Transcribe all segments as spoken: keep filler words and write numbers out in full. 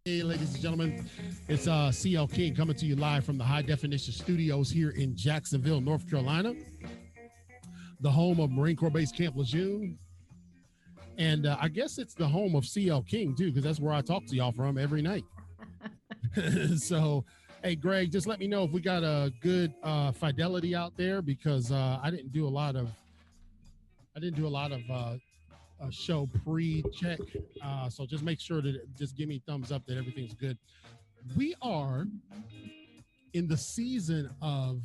Hey, ladies and gentlemen, it's uh, C L King coming to you live from the High Definition Studios here in Jacksonville, North Carolina, the home of Marine Corps Base Camp Lejeune. And uh, I guess it's the home of C L King, too, because that's where I talk to y'all from every night. So, hey, Greg, just let me know if we got a good uh, fidelity out there, because uh, I didn't do a lot of, I didn't do a lot of uh, uh, show pre-check. Uh, so just make sure to just give me thumbs up that everything's good. We are in the season of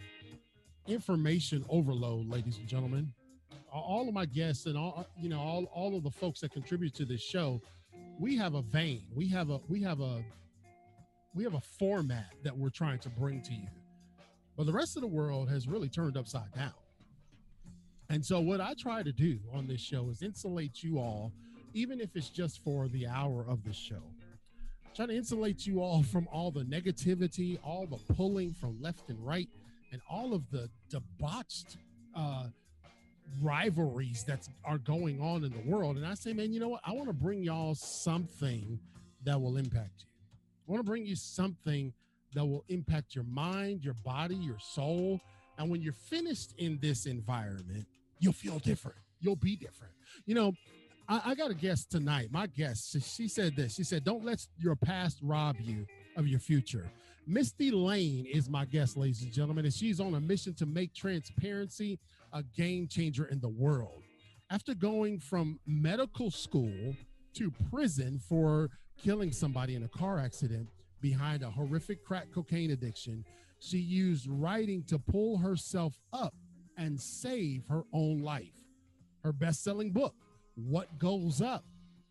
information overload, ladies and gentlemen. All of my guests and all, you know, all, all of the folks that contribute to this show, we have a vein. We have a, we have a, we have a format that we're trying to bring to you. But the rest of the world has really turned upside down. And so what I try to do on this show is insulate you all, even if it's just for the hour of the show. Try to insulate you all from all the negativity, all the pulling from left and right, and all of the debauched uh, rivalries that are going on in the world. And I say, man, you know what? I want to bring y'all something that will impact you. I want to bring you something that will impact your mind, your body, your soul. And when you're finished in this environment, you'll feel different. You'll be different. You know, I, I got a guest tonight. My guest, she, she said this. She said, don't let your past rob you of your future. Misty Lane is my guest, ladies and gentlemen, and she's on a mission to make transparency a game changer in the world. After going from medical school to prison for killing somebody in a car accident behind a horrific crack cocaine addiction, she used writing to pull herself up and save her own life. Her best-selling book, What Goes Up,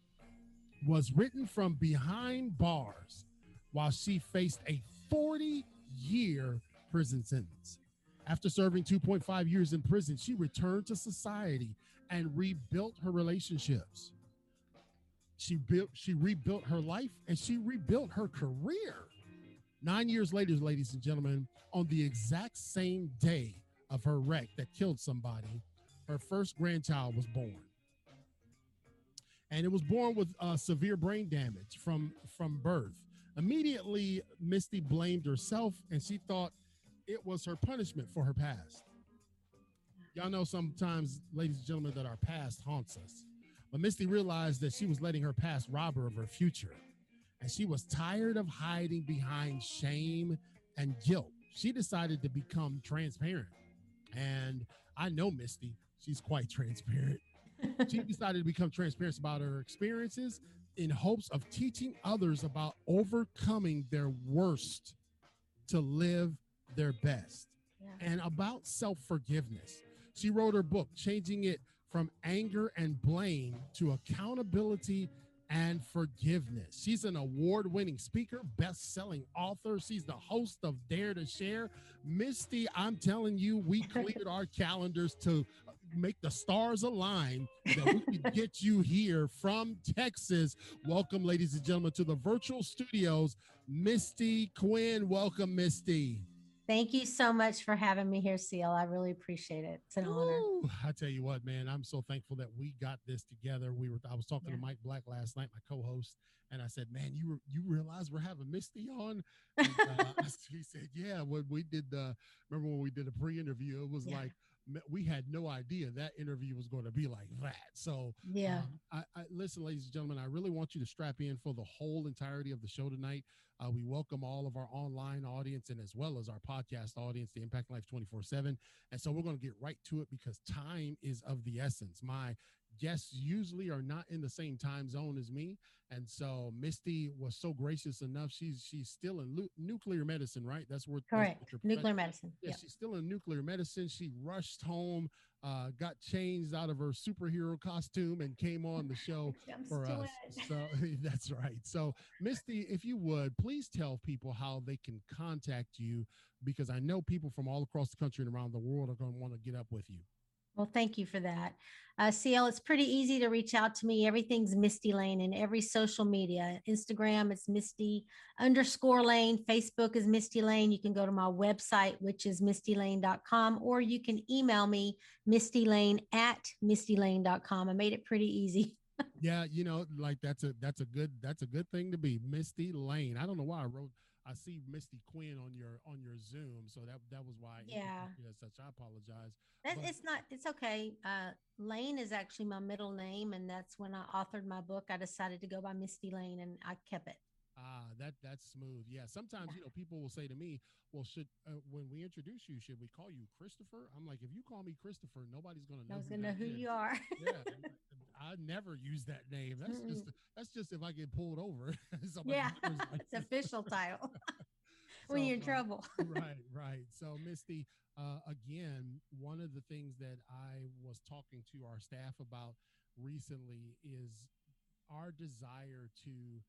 was written from behind bars while she faced a forty-year prison sentence. After serving two point five years in prison, she returned to society and rebuilt her relationships. She built, she rebuilt her life, and she rebuilt her career. Nine years later, ladies and gentlemen, on the exact same day of her wreck that killed somebody, her first grandchild was born. And it was born with uh, severe brain damage from, from birth. Immediately, Misty blamed herself, and she thought it was her punishment for her past. Y'all know sometimes, ladies and gentlemen, that our past haunts us. But Misty realized that she was letting her past rob her of her future. And she was tired of hiding behind shame and guilt. She decided to become transparent. And I know Misty, she's quite transparent. She decided to become transparent about her experiences in hopes of teaching others about overcoming their worst to live their best, yeah, and about self-forgiveness. She wrote her book, changing it from anger and blame to accountability and forgiveness. She's an award-winning speaker, best-selling author. She's the host of Dare to Share. Misty, I'm telling you, we cleared our calendars to make the stars align that we can get you here from Texas. Welcome, ladies and gentlemen, to the virtual studios. Misty Quinn, welcome, Misty. Thank you so much for having me here, C L. I really appreciate it. It's an Ooh, honor. I tell you what, man, I'm so thankful that we got this together. We were, I was talking yeah. to Mike Black last night, my co-host, and I said, man, you were, you realize we're having Misty on? And, uh, he said, yeah, when we did the, remember when we did a pre-interview, it was yeah. like, we had no idea that interview was going to be like that. So yeah, um, I, I listen, ladies and gentlemen, I really want you to strap in for the whole entirety of the show tonight. Uh, we welcome all of our online audience and as well as our podcast audience, the Impact Life twenty-four seven. And so we're going to get right to it because time is of the essence. My guests usually are not in the same time zone as me. And so Misty was so gracious enough. She's she's still in lu- nuclear medicine, right? That's where correct. That's what nuclear medicine. Yeah, yep. She's still in nuclear medicine. She rushed home, uh, got changed out of her superhero costume, and came on the show for us. So that's right. So Misty, if you would please tell people how they can contact you, because I know people from all across the country and around the world are going to want to get up with you. Well, thank you for that. Uh, C L, it's pretty easy to reach out to me. Everything's Misty Lane in every social media. Instagram, it's Misty underscore Lane. Facebook is Misty Lane. You can go to my website, which is misty lane dot com, or you can email me, mistylane at mistylane dot com. I made it pretty easy. Yeah, you know, like that's a that's a good that's a good thing to be Misty Lane. I don't know why I wrote I see Misty Quinn on your on your Zoom, so that that was why I introduced Yeah. you as such. I apologize, That but it's not, it's okay. Uh, Lane is actually my middle name, and that's when I authored my book. I decided to go by Misty Lane, and I kept it. ah, that that's smooth. Yeah, sometimes Yeah, you know people will say to me, "Well, should uh, when we introduce you, should we call you Christopher?" I'm like, if you call me Christopher, nobody's gonna I know was who gonna know that who you is. are. Yeah, I never use that name. That's just Mm-mm. that's just if I get pulled over, somebody's Yeah, driver's it's license. official title when So you're in uh, trouble. right, right. So Misty, uh, again, one of the things that I was talking to our staff about recently is our desire to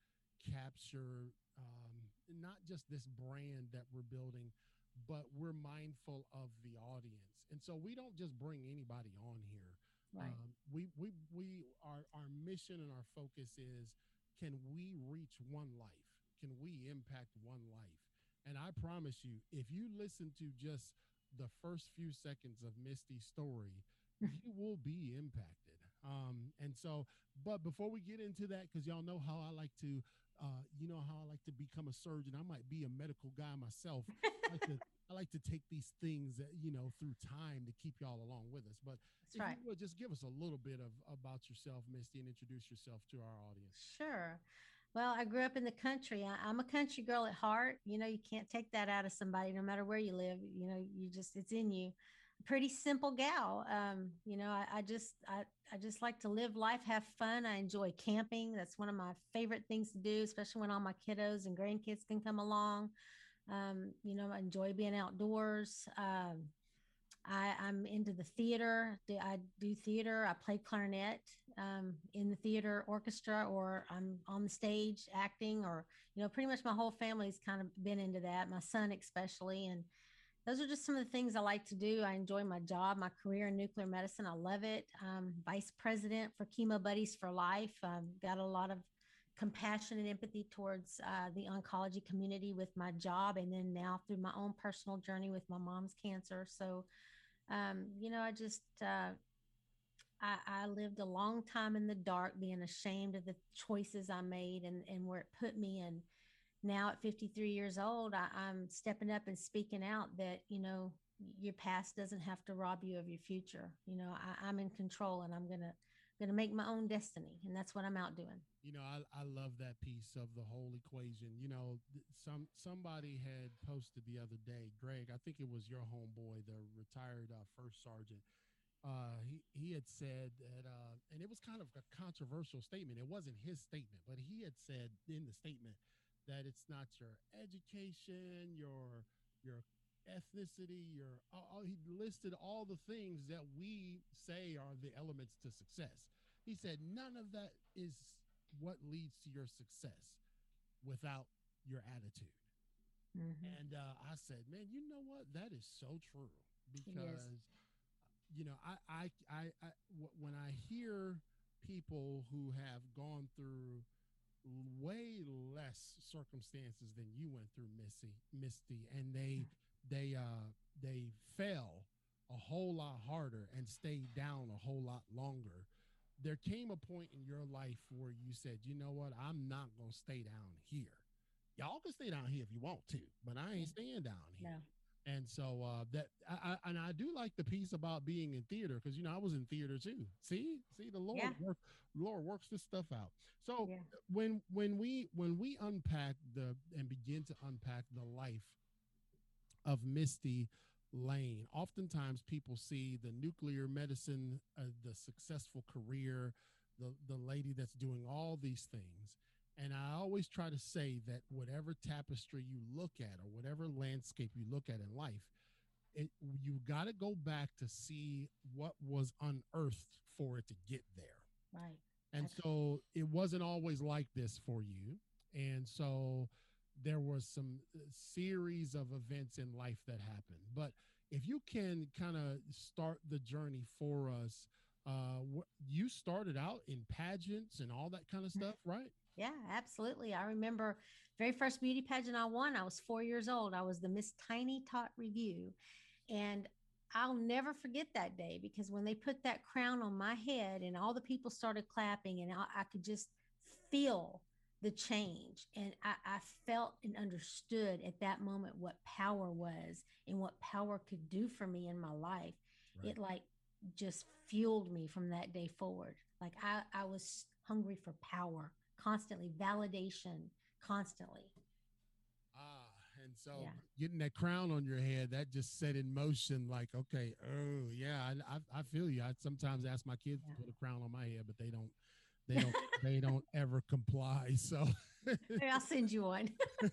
capture um, not just this brand that we're building, but we're mindful of the audience, and so we don't just bring anybody on here. Right. Um, we we we our our mission and our focus is, can we reach one life? Can we impact one life? And I promise you, if you listen to just the first few seconds of Misty's story, you will be impacted. Um, and so, but before we get into that, because y'all know how I like to, uh, you know how I like to become a surgeon. I might be a medical guy myself. I like to I like to take these things that, you know, through time to keep y'all along with us. But That's if you right. would just give us a little bit of about yourself, Misty, and introduce yourself to our audience. Sure. Well, I grew up in the country. I, I'm a country girl at heart. You know, you can't take that out of somebody, no matter where you live. You know, you just, it's in you. Pretty simple gal. Um, you know, I, I just, I, I just like to live life, have fun. I enjoy camping. That's one of my favorite things to do, especially when all my kiddos and grandkids can come along. Um, you know, I enjoy being outdoors. Um, I, I'm into the theater. I do theater. I play clarinet um, in the theater orchestra, or I'm on the stage acting, or, you know, pretty much my whole family's kind of been into that, my son especially. And those are just some of the things I like to do. I enjoy my job, my career in nuclear medicine. I love it. I'm vice president for Chemo Buddies for Life. I've got a lot of compassion and empathy towards uh, the oncology community with my job, and then now through my own personal journey with my mom's cancer. So, um, you know, I just, uh, I, I lived a long time in the dark, being ashamed of the choices I made, and, and where it put me. And now at fifty-three years old, I, I'm stepping up and speaking out that, you know, your past doesn't have to rob you of your future. You know, I, I'm in control, and I'm going to, going to make my own destiny. And that's what I'm out doing. You know, I, I love that piece of the whole equation. You know, some somebody had posted the other day, Greg, I think it was your homeboy, the retired uh, first sergeant. Uh, he he had said that, uh, and it was kind of a controversial statement. It wasn't his statement, but he had said in the statement that it's not your education, your your ethnicity, your uh, he listed all the things that we say are the elements to success. He said none of that is what leads to your success without your attitude. Mm-hmm. And uh, I said, man, you know what? That is so true It is. because you know, I, I, I, I, when I hear people who have gone through way less circumstances than you went through, Missy, Misty, and they, they, uh, they fell a whole lot harder and stayed down a whole lot longer. There came a point in your life where you said, you know what, I'm not going to stay down here. Y'all can stay down here if you want to, but I Yeah. ain't staying down here. No. And so uh, that I, I and I do like the piece about being in theater because you know I was in theater too. See, see the Lord Yeah. work, Lord works this stuff out. So Yeah. when when we when we unpack the and begin to unpack the life of Misty Lane, oftentimes people see the nuclear medicine, uh, the successful career, the the lady that's doing all these things. And I always try to say that whatever tapestry you look at or whatever landscape you look at in life, it, you got to go back to see what was unearthed for it to get there. Right. And That's so it wasn't always like this for you. And so there was some uh, series of events in life that happened. But if you can kind of start the journey for us, uh, wh- you started out in pageants and all that kind of stuff, right? Yeah, absolutely. I remember very first beauty pageant I won. I was four years old. I was the Miss Tiny Tot Review, and I'll never forget that day, because when they put that crown on my head and all the people started clapping, and I, I could just feel the change. And I, I felt and understood at that moment what power was and what power could do for me in my life. Right. It like just fueled me from that day forward. Like I, I was hungry for power constantly, validation constantly. Ah, and so Yeah. getting that crown on your head, that just set in motion, like, okay, oh yeah, I, I, I feel you. I sometimes ask my kids to put a crown on my head, but they don't, they Yeah. don't, they don't ever comply. So, I'll send you one.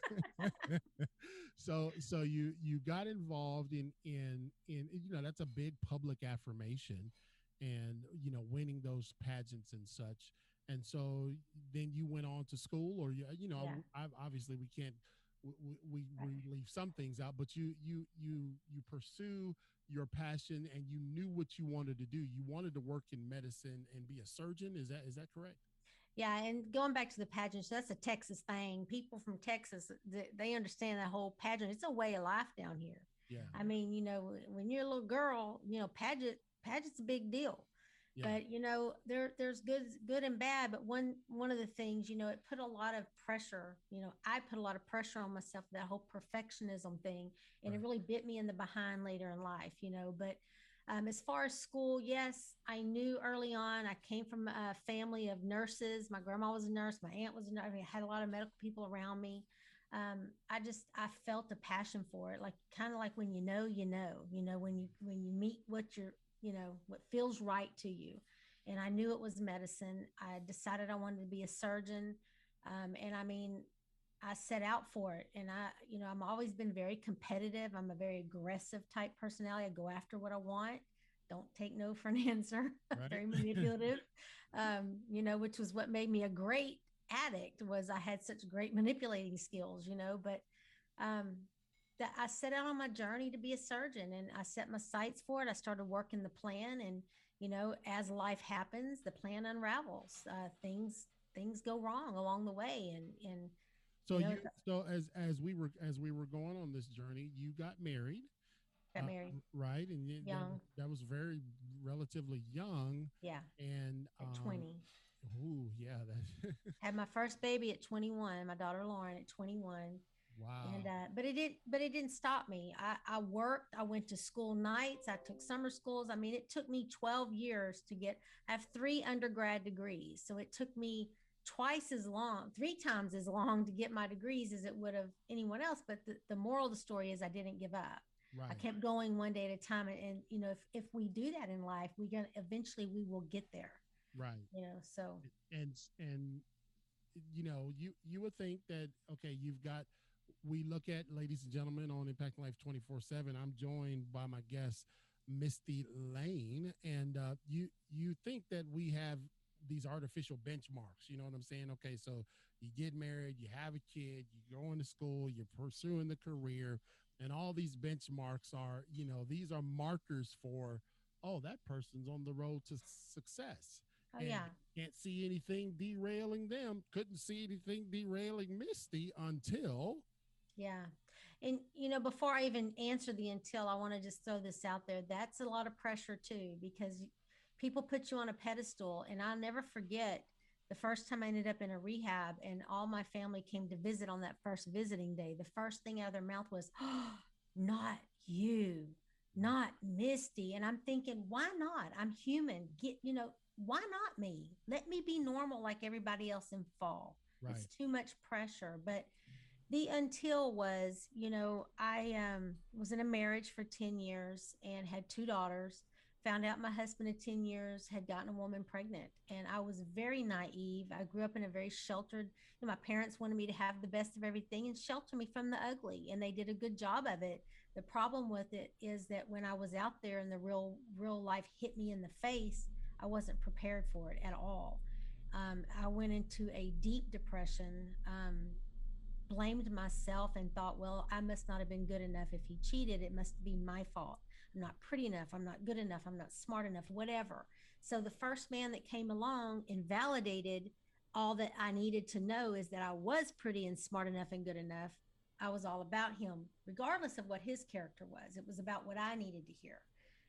so, so you, you got involved in, in, in, you know, that's a big public affirmation, and, you know, winning those pageants and such. And so then you went on to school, or you, you Yeah. know, I, obviously we can't, we, we, Right. we leave some things out, but you you you you pursue your passion, and you knew what you wanted to do. You wanted to work in medicine and be a surgeon. Is that is that correct? Yeah, and going back to the pageants, that's a Texas thing. People from Texas, they, they understand that whole pageant. It's a way of life down here. Yeah, I mean, you know, when you're a little girl, you know, pageant pageant's a big deal. yeah, But you know, there there's good good and bad. But one one of the things, you know, it put a lot of pressure. You know, I put a lot of pressure on myself, that whole perfectionism thing, and it right, really bit me in the behind later in life. You know, but um, as far as school, yes, I knew early on. I came from a family of nurses. My grandma was a nurse. My aunt was a nurse. I, mean, I had a lot of medical people around me. Um, I just I felt a passion for it, like kind of like when you know, you know, you know, when you when you meet what you're, you know, what feels right to you. And I knew it was medicine. I decided I wanted to be a surgeon, um, and I mean, I set out for it. And I, you know, I'm always been very competitive. I'm a very aggressive type personality. I go after what I want. Don't take no for an answer. right. Very manipulative, um, you know, which was what made me a great addict. Was I had such great manipulating skills, you know. But um, that I set out on my journey to be a surgeon, and I set my sights for it. I started working the plan, and you know, as life happens, the plan unravels. Uh, things things go wrong along the way, and and So you know, you so as as we were as we were going on this journey, you got married, got uh, married right? And you, that young. that was very relatively young, Yeah, and at um, twenty. ooh, yeah, that Had my first baby at twenty-one. My daughter Lauren at twenty-one. And wow, uh, but it didn't. But it didn't stop me. I, I worked. I went to school nights. I took summer schools. I mean, it took me twelve years to get. I have three undergrad degrees, so it took me twice as long, three times as long to get my degrees as it would have anyone else. But the, the moral of the story is I didn't give up. I right, kept going one day at a time. And, and you know, if if we do that in life, we gonna eventually we will get there. right, You know, so and and you know, you you would think that, okay, you've got, we look at, ladies and gentlemen, on Impact Life twenty-four seven. I'm joined by my guest, Misty Lane, and uh, you you think that we have these artificial benchmarks. You know what I'm saying? Okay, so you get married, you have a kid, you go into school, you're pursuing the career, and all these benchmarks are, you know, these are markers for, oh, that person's on the road to success, oh and yeah. can't see anything derailing them. Couldn't see anything derailing Misty until. Yeah. And, you know, before I even answer the until, I want to just throw this out there. That's a lot of pressure too, because people put you on a pedestal. And I'll never forget the first time I ended up in a rehab and all my family came to visit on that first visiting day. The first thing out of their mouth was, oh, not you, not Misty. And I'm thinking, why not? I'm human. Get, you know, why not me? Let me be normal like everybody else and fall. It's Right, too much pressure. But the until was, you know, I um, was in a marriage for ten years and had two daughters. Found out my husband of ten years had gotten a woman pregnant. And I was very naive. I grew up in a very sheltered, you know, my parents wanted me to have the best of everything and shelter me from the ugly. And they did a good job of it. The problem with it is that when I was out there and the real, real life hit me in the face, I wasn't prepared for it at all. Um, I went into a deep depression. Um, blamed myself and thought, well, I must not have been good enough. If he cheated, it must be my fault. I'm not pretty enough. I'm not good enough. I'm not smart enough, whatever. So the first man that came along invalidated all that I needed to know is that I was pretty and smart enough and good enough. I was all about him, regardless of what his character was. It was about what I needed to hear.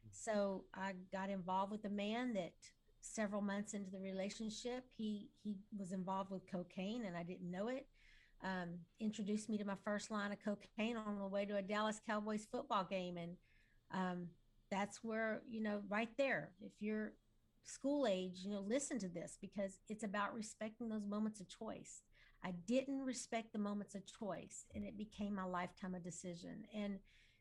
So I got involved with a man that several months into the relationship, he he was involved with cocaine and I didn't know it. Um, introduced me to my first line of cocaine on the way to a Dallas Cowboys football game, and um, that's where, you know, right there, if you're school age, you know, listen to this because it's about respecting those moments of choice. I didn't respect the moments of choice, and it became my lifetime of decision. And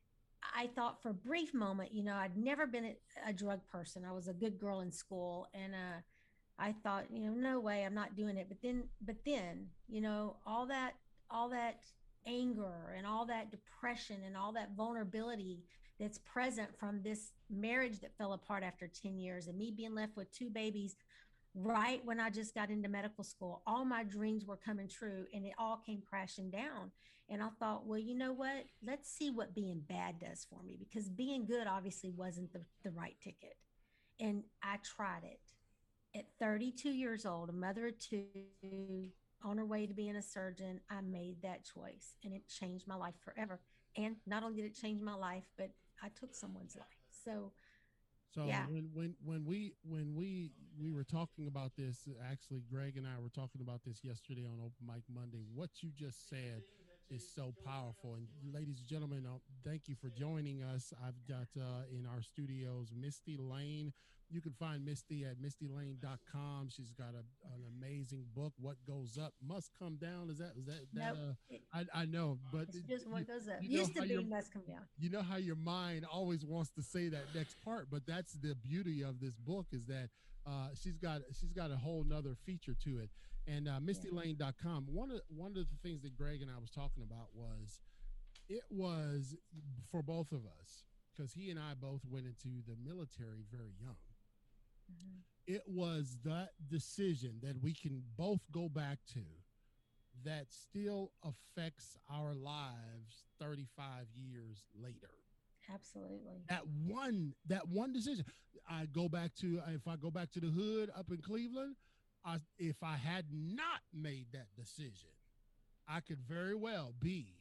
I thought for a brief moment, you know, I'd never been a, a drug person. I was a good girl in school, and uh, I thought, you know, no way, I'm not doing it. But then, but then, you know, all that, all that anger and all that depression and all that vulnerability that's present from this marriage that fell apart after ten years and me being left with two babies right when I just got into medical school. All my dreams were coming true and it all came crashing down. And I thought, well, you know what? Let's see what being bad does for me because being good obviously wasn't the, the right ticket. And I tried it at thirty-two years old, a mother of two, on her way to being a surgeon. I made that choice and it changed my life forever. And not only did it change my life, but I took someone's life. So, So yeah, when when when we when we we were talking about this, actually, Greg and I were talking about this yesterday on Open Mic Monday. What you just said is so powerful. And ladies and gentlemen, uh, thank you for joining us. I've got uh, in our studios Misty Lane. You can find Misty at misty lane dot com. She's got a, an amazing book. What goes up must come down. Is that is that that? nope. Uh, It, I I know, but it's it, just you what goes up. you know Used to how be your must come down. you know how your mind always wants to say that next part, but that's the beauty of this book is that uh, she's got she's got a whole nother feature to it. And uh, Yeah. misty lane dot com, one of one of the things that Greg and I was talking about was it was for both of us because he and I both went into the military very young. Mhm. It was that decision that we can both go back to that still affects our lives thirty-five years later. Absolutely. That one that one decision. I go back to if I go back to the hood up in Cleveland, I, if I had not made that decision, I could very well be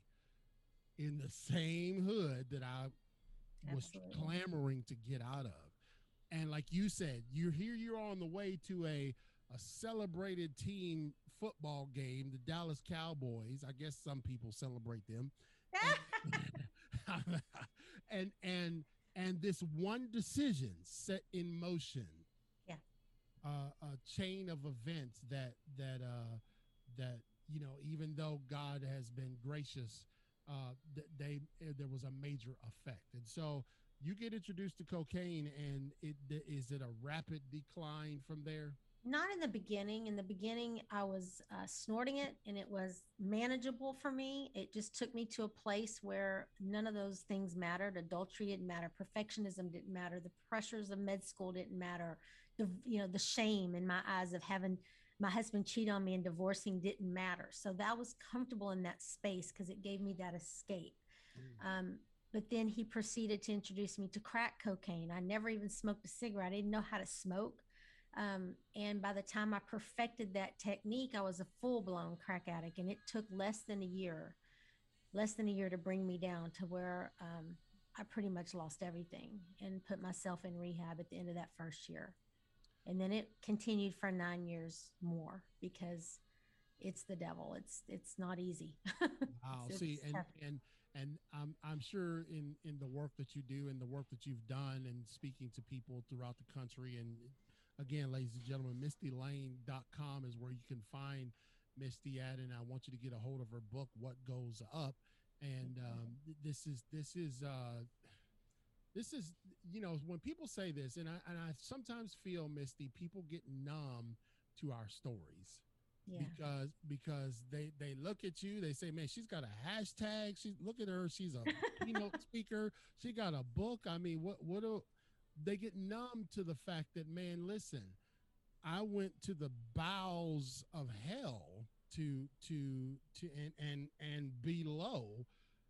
in the same hood that I was Absolutely. clamoring to get out of. And like you said, you're here, you're on the way to a a celebrated team football game, the Dallas Cowboys. I guess some people celebrate them. And and and and this one decision set in motion Yeah. uh, a chain of events that that uh that you know, even though God has been gracious, uh th- they eh, there was a major effect. And so you get introduced to cocaine and it is it a rapid decline from there? Not in the beginning. In the beginning, I was uh, snorting it and it was manageable for me. It just took me to a place where none of those things mattered. Adultery didn't matter. Perfectionism didn't matter. The pressures of med school didn't matter. The, you know, the shame in my eyes of having my husband cheat on me and divorcing didn't matter. So that was comfortable in that space because it gave me that escape. Mm. Um, but then he proceeded to introduce me to crack cocaine. I never even smoked a cigarette. I didn't know how to smoke. Um, and by the time I perfected that technique, I was a full blown crack addict. And it took less than a year, less than a year to bring me down to where um, I pretty much lost everything and put myself in rehab at the end of that first year. And then it continued for nine years more because it's the devil. It's it's not easy. Wow. it's, See, it's and tough. and and I'm I'm sure in in the work that you do and the work that you've done and speaking to people throughout the country, and again, ladies and gentlemen, misty lane dot com is where you can find Misty at, and I want you to get a hold of her book, What Goes Up. And um, this is this is uh, this is you know, when people say this, and I and I sometimes feel, Misty, people get numb to our stories Yeah. because because they they look at you, they say, man, she's got a hashtag, she look at her, she's a keynote speaker, she got a book. I mean, what what do they get numb to the fact that, man, listen, I went to the bowels of hell to to to and and and below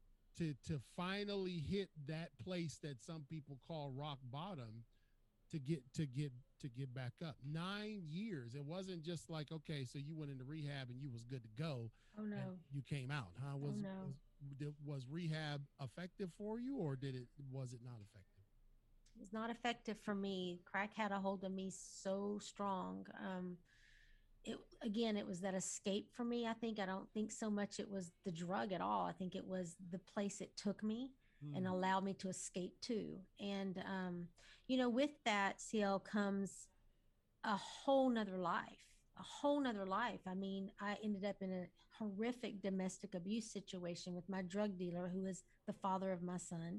to to finally hit that place that some people call rock bottom, to get to get to get back up. Nine years. It wasn't just like, okay, so you went into rehab and you was good to go Oh and no. you came out, huh? Oh Was no. was, was rehab effective for you, or did it was it not effective? It was not effective for me. Crack had a hold of me so strong. Um, it again, it was that escape for me. I think I don't think so much it was the drug at all. I think it was the place it took me and Mm. allowed me to escape to. And um, you know, with that, C L comes a whole nother life, a whole nother life. I mean, I ended up in a horrific domestic abuse situation with my drug dealer, who is the father of my son.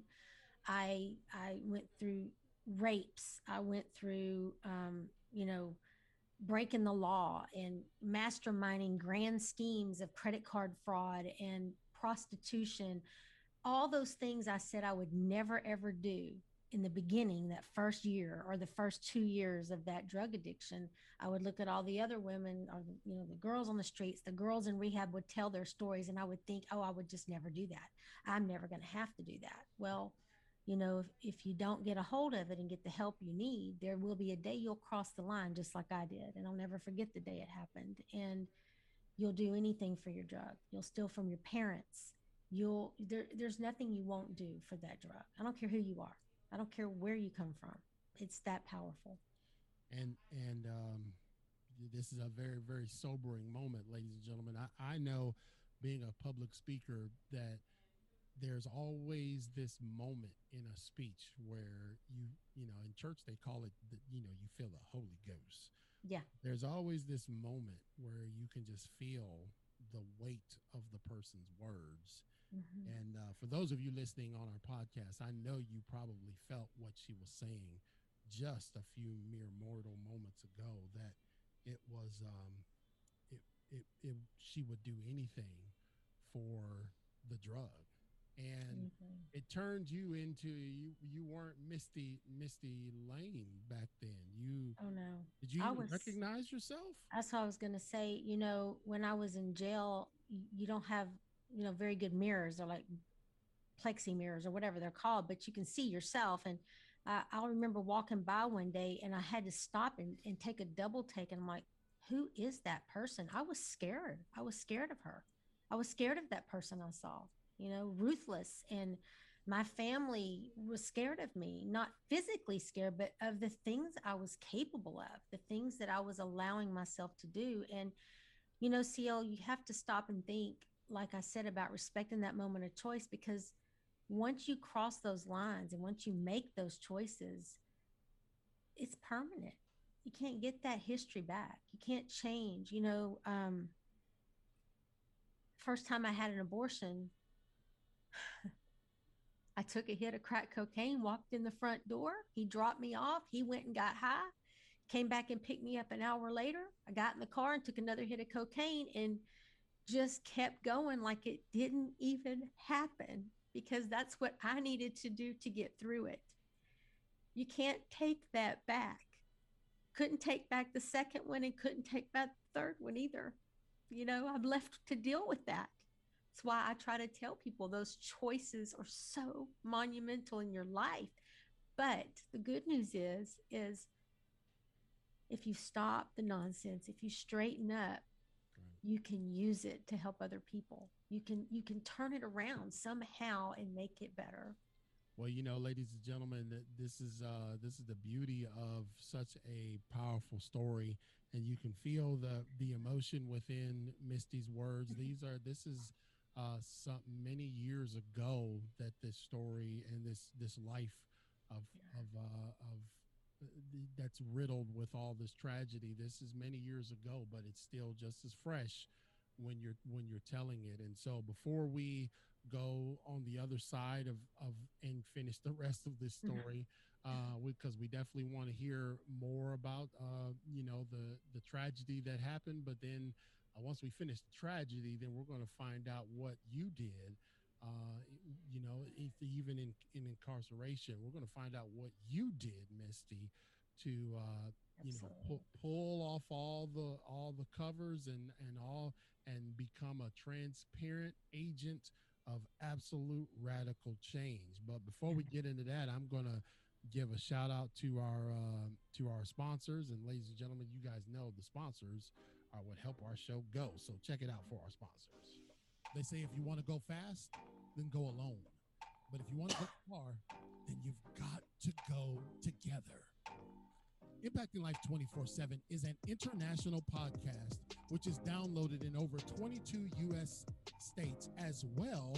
I I went through rapes. I went through, um, you know, breaking the law and masterminding grand schemes of credit card fraud and prostitution, all those things I said I would never ever do in the beginning, that first year or the first two years of that drug addiction. I would look at all the other women, or the, you know, the girls on the streets, the girls in rehab would tell their stories, and I would think, oh, I would just never do that. I'm never going to have to do that. Well, you know, if, if you don't get a hold of it and get the help you need, there will be a day you'll cross the line just like I did. And I'll never forget the day it happened. And you'll do anything for your drug. You'll steal from your parents. You'll there, there's nothing you won't do for that drug. I don't care who you are. I don't care where you come from. It's that powerful. And and um, this is a very very sobering moment, ladies and gentlemen. I, I know, being a public speaker, that there's always this moment in a speech where you you know in church they call it the, you know you feel the Holy Ghost. Yeah. There's always this moment where you can just feel the weight of the person's words. Mm-hmm. And uh, for those of you listening on our podcast, I know you probably felt what she was saying just a few mere mortal moments ago, that it was um, it, it, it she would do anything for the drug. And Mm-hmm. it turned you into, you you weren't misty misty Lane back then. You Oh no. did you I even was recognize yourself? That's what I was going to say. You know, when I was in jail, you don't have, you know, very good mirrors. They're like plexi mirrors or whatever they're called, but you can see yourself. And uh, I'll remember walking by one day and I had to stop and, and take a double take. And I'm like, who is that person? I was scared. I was scared of her. I was scared of that person I saw, you know, ruthless. And my family was scared of me, not physically scared, but of the things I was capable of, the things that I was allowing myself to do. And, you know, C L, you have to stop and think, like I said, about respecting that moment of choice, because once you cross those lines and once you make those choices, it's permanent. You can't get that history back. You can't change. You know, um, first time I had an abortion, I took a hit of crack cocaine, walked in the front door. He dropped me off. He went and got high, came back and picked me up an hour later. I got in the car and took another hit of cocaine and just kept going like it didn't even happen, because that's what I needed to do to get through it. You can't take that back. Couldn't take back the second one and couldn't take back the third one either. You know, I'm left to deal with that. That's why I try to tell people those choices are so monumental in your life. But the good news is, is if you stop the nonsense, if you straighten up, Right. you can use it to help other people. You can you can turn it around somehow and make it better. Well, you know, ladies and gentlemen, that this is uh, this is the beauty of such a powerful story, and you can feel the the emotion within Misty's words. These are this is uh, some many years ago that this story and this this life of of uh, of uh, that's riddled with all this tragedy. This is many years ago, but it's still just as fresh when you're when you're telling it. And so, before we go on the other side of of and finish the rest of this story, uh because we definitely want to hear more about uh you know the the tragedy that happened. But then uh, once we finish the tragedy, then we're going to find out what you did, uh you know if, even in in incarceration. We're going to find out what you did, Misty, to uh you know pull, Absolutely. pull off all the all the covers and and all, and become a transparent agent of absolute radical change. But before we get into that, I'm going to give a shout out to our uh, to our sponsors. And ladies and gentlemen, you guys know the sponsors are what help our show go. So check it out for our sponsors. They say if you want to go fast, then go alone. But if you want to go far, then you've got to go together. Impacting Life twenty-four seven is an international podcast which is downloaded in over twenty-two U S states as well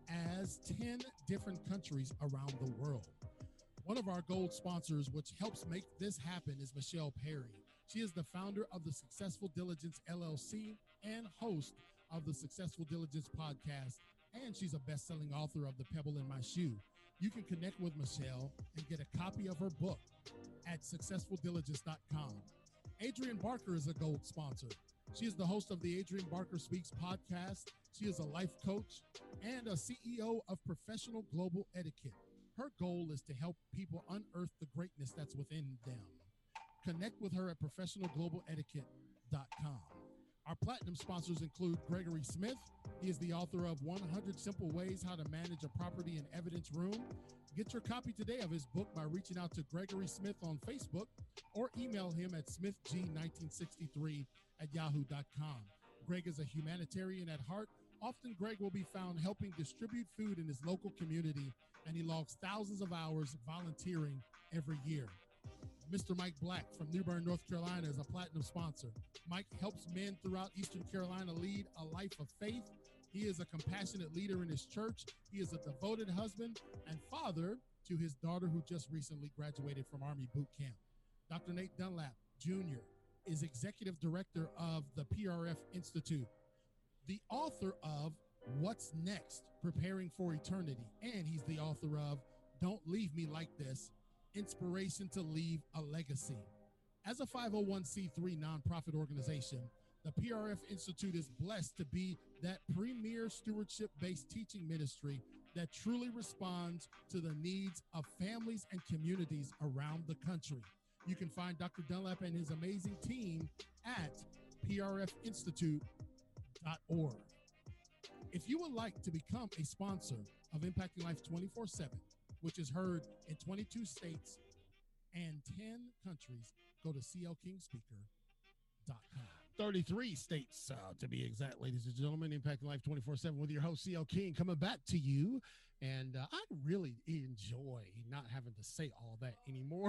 as ten different countries around the world. One of our gold sponsors, which helps make this happen, is Michelle Perry. She is the founder of the Successful Diligence L L C and host of the Successful Diligence podcast, and she's a best-selling author of The Pebble in My Shoe. You can connect with Michelle and get a copy of her book at successful diligence dot com. Adrienne Barker is a gold sponsor. She is the host of the Adrienne Barker Speaks podcast. She is a life coach and a C E O of Professional Global Etiquette. Her goal is to help people unearth the greatness that's within them. Connect with her at professional global etiquette dot com. Our platinum sponsors include Gregory Smith. He is the author of one hundred Simple Ways How to Manage a Property and Evidence Room. Get your copy today of his book by reaching out to Gregory Smith on Facebook or email him at smith g nineteen sixty-three at yahoo dot com. Greg is a humanitarian at heart. Often Greg will be found helping distribute food in his local community, and he logs thousands of hours volunteering every year. Mister Mike Black from New Bern, North Carolina is a platinum sponsor. Mike helps men throughout Eastern Carolina lead a life of faith. He is a compassionate leader in his church. He is a devoted husband and father to his daughter who just recently graduated from Army boot camp. Doctor Nate Dunlap Junior is executive director of the P R F Institute, the author of What's Next? Preparing for Eternity, and he's the author of Don't Leave Me Like This, Inspiration to Leave a Legacy. As a five oh one c three nonprofit organization, the P R F Institute is blessed to be that premier stewardship-based teaching ministry that truly responds to the needs of families and communities around the country. You can find Doctor Dunlap and his amazing team at p r f institute dot org. If you would like to become a sponsor of Impacting Life twenty-four seven, which is heard in twenty-two states and ten countries, go to c l king speaker dot com. thirty-three states, uh, to be exact, ladies and gentlemen. Impacting Life twenty-four seven with your host, C L King, coming back to you. And uh, I really enjoy not having to say all that anymore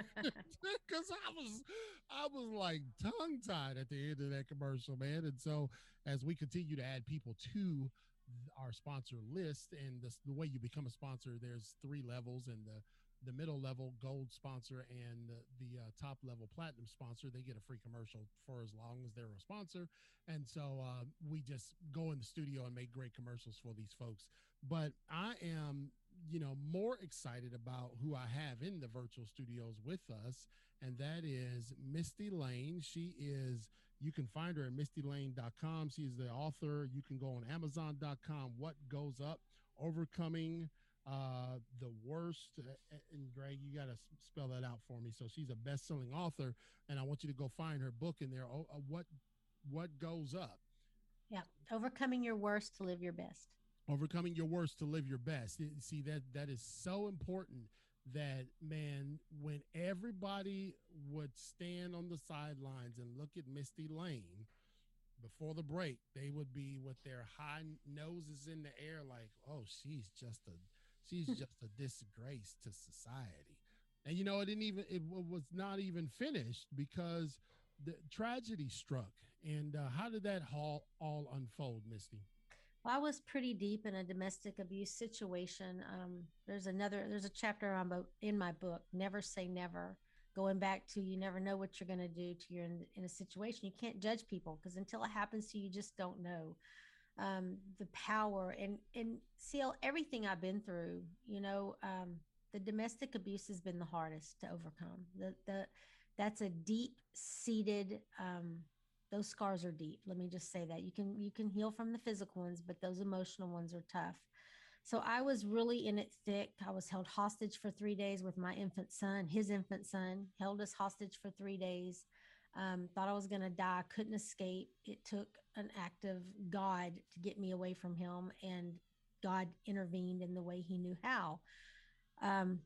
because I was, I was like tongue-tied at the end of that commercial, man. And so as we continue to add people to our sponsor list, and this, the way you become a sponsor, there's three levels, and the the middle level gold sponsor and the, the uh, top level platinum sponsor, they get a free commercial for as long as they're a sponsor. And so uh, we just go in the studio and make great commercials for these folks. But I am, you know, more excited about who I have in the virtual studios with us, and that is Misty Lane. She is, you can find her at misty lane dot com. She is the author. You can go on amazon dot com. What Goes Up, Overcoming uh the Worst, and Greg, you got to spell that out for me. So she's a best-selling author, and I want you to go find her book in there. Oh, uh, what what goes up? Yeah, Overcoming Your Worst to Live Your Best. Overcoming Your Worst to Live Your Best. See, that that is so important. That, man, when everybody would stand on the sidelines and look at Misty Lane before the break, they would be with their high noses in the air like, oh, she's just a She's just a disgrace to society. And, you know, it didn't even, it was not even finished because the tragedy struck. And uh, how did that all, all unfold, Misty? Well, I was pretty deep in a domestic abuse situation. Um, there's another, there's a chapter on, in my book, Never Say Never, going back to you never know what you're going to do to you're in, in a situation. You can't judge people because until it happens to you, you just don't know. Um, the power and, and see everything I've been through, you know, um, the domestic abuse has been the hardest to overcome. The, the, that's a deep seated, um, those scars are deep. Let me just say that you can, you can heal from the physical ones, but those emotional ones are tough. So I was really in it thick. I was held hostage for three days with my infant son, his infant son held us hostage for three days. Um, thought I was going to die, couldn't escape. It took an act of God to get me away from him, and God intervened in the way he knew how. Um,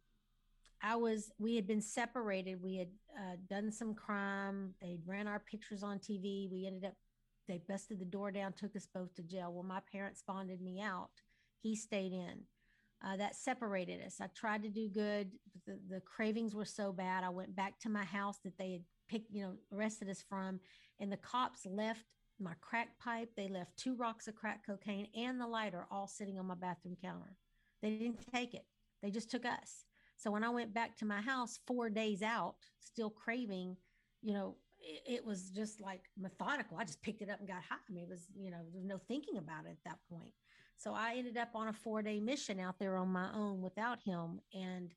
I was, we had been separated. We had uh, done some crime. They ran our pictures on T V. We ended up, they busted the door down, took us both to jail. Well, my parents bonded me out. He stayed in. Uh, that separated us. I tried to do good, but the, the cravings were so bad. I went back to my house that they had picked, you know, arrested us from, and the cops left my crack pipe. They left two rocks of crack cocaine and the lighter all sitting on my bathroom counter. They didn't take it. They just took us. So when I went back to my house four days out, still craving, you know, it, it was just like methodical. I just picked it up and got high. I mean, it was, you know, there's no thinking about it at that point. So I ended up on a four day mission out there on my own without him, and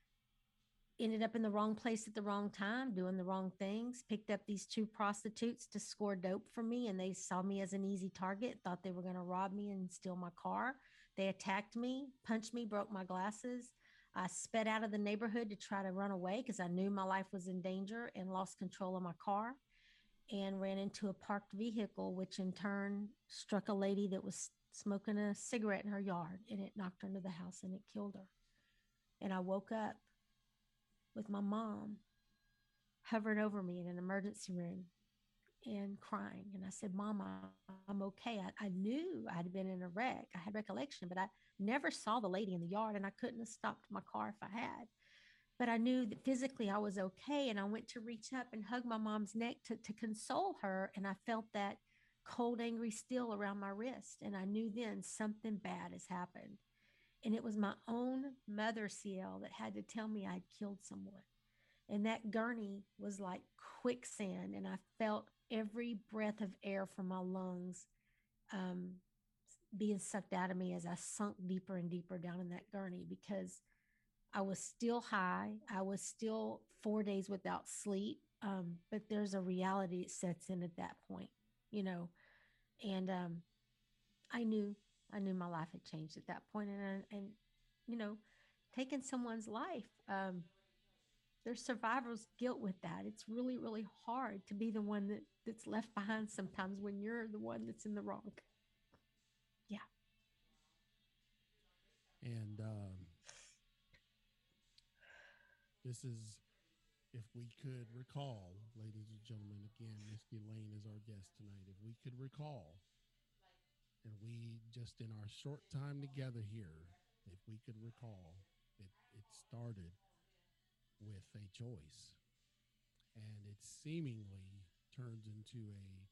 ended up in the wrong place at the wrong time, doing the wrong things, picked up these two prostitutes to score dope for me. And they saw me as an easy target, thought they were going to rob me and steal my car. They attacked me, punched me, broke my glasses. I sped out of the neighborhood to try to run away because I knew my life was in danger, and lost control of my car and ran into a parked vehicle, which in turn struck a lady that was smoking a cigarette in her yard, and it knocked her into the house and it killed her. And I woke up with my mom hovering over me in an emergency room and crying. And I said, Mama, I'm okay. I, I knew I'd been in a wreck. I had recollection, but I never saw the lady in the yard, and I couldn't have stopped my car if I had. But I knew that physically I was okay. And I went to reach up and hug my mom's neck to, to console her. And I felt that cold, angry steel around my wrist. And I knew then something bad has happened. And it was my own mother, C L, that had to tell me I'd killed someone. And that gurney was like quicksand. And I felt every breath of air from my lungs um, being sucked out of me as I sunk deeper and deeper down in that gurney, because I was still high. I was still four days without sleep. Um, but there's a reality that sets in at that point, you know, and um, I knew, I knew my life had changed at that point. And, and, you know, taking someone's life, um, there's survivor's guilt with that. It's really, really hard to be the one that, that's left behind sometimes when you're the one that's in the wrong. Yeah. And um, this is, if we could recall, ladies and gentlemen, again, Misty Lane is our guest tonight. If we could recall, and we just in our short time together here, if we could recall, it, it started with a choice, and it seemingly turns into a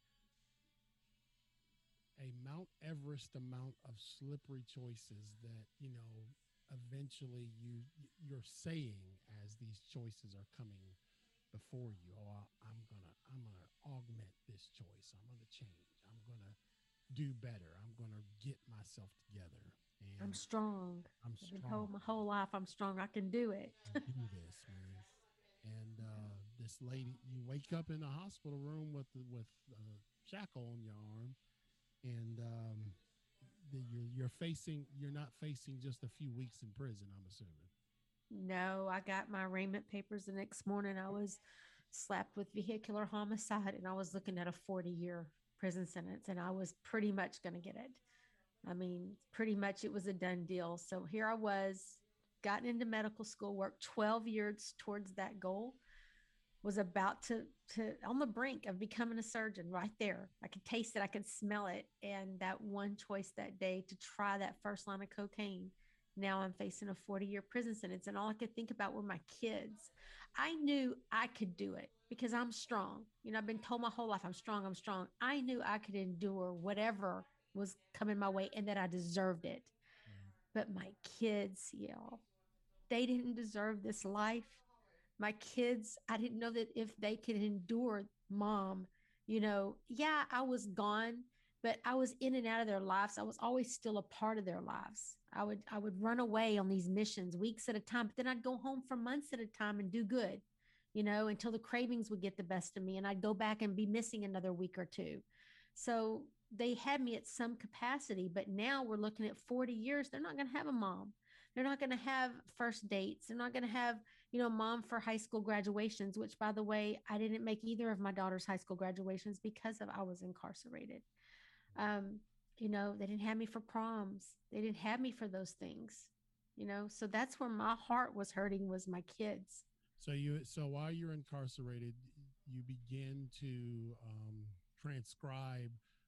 a Mount Everest amount of slippery choices that, you know, eventually you you're saying as these choices are coming before you, oh, I'm gonna I'm gonna augment this choice. I'm gonna change. I'm gonna do better. I'm gonna get myself together. And I'm strong. I'm I've been strong. told my whole life I'm strong. I can do it. Do this, man. And uh, this lady, you wake up in the hospital room with the, with a shackle on your arm, and um, the, you're you're facing you're not facing just a few weeks in prison, I'm assuming. No, I got my arraignment papers the next morning. I was slapped with vehicular homicide, and I was looking at a forty year prison sentence, and I was pretty much going to get it. I mean, pretty much it was a done deal. So here I was, gotten into medical school, worked twelve years towards that goal, was about to, to on the brink of becoming a surgeon right there. I could taste it, I could smell it. And that one choice that day to try that first line of cocaine, now I'm facing a forty year prison sentence. And all I could think about were my kids. I knew I could do it because I'm strong. You know, I've been told my whole life, I'm strong, I'm strong. I knew I could endure whatever was coming my way and that I deserved it. Right. But my kids, y'all, they didn't deserve this life. My kids, I didn't know that if they could endure mom, you know, yeah, I was gone, but I was in and out of their lives. I was always still a part of their lives. I would I would run away on these missions weeks at a time, but then I'd go home for months at a time and do good, you know, until the cravings would get the best of me, and I'd go back and be missing another week or two. So they had me at some capacity, but now we're looking at forty years. They're not going to have a mom. They're not going to have first dates. They're not going to have, you know, mom for high school graduations, which, by the way, I didn't make either of my daughter's high school graduations because of I was incarcerated. Um, you know, they didn't have me for proms. They didn't have me for those things, you know, so that's where my heart was hurting, was my kids. So you so while you're incarcerated, you begin to um, transcribe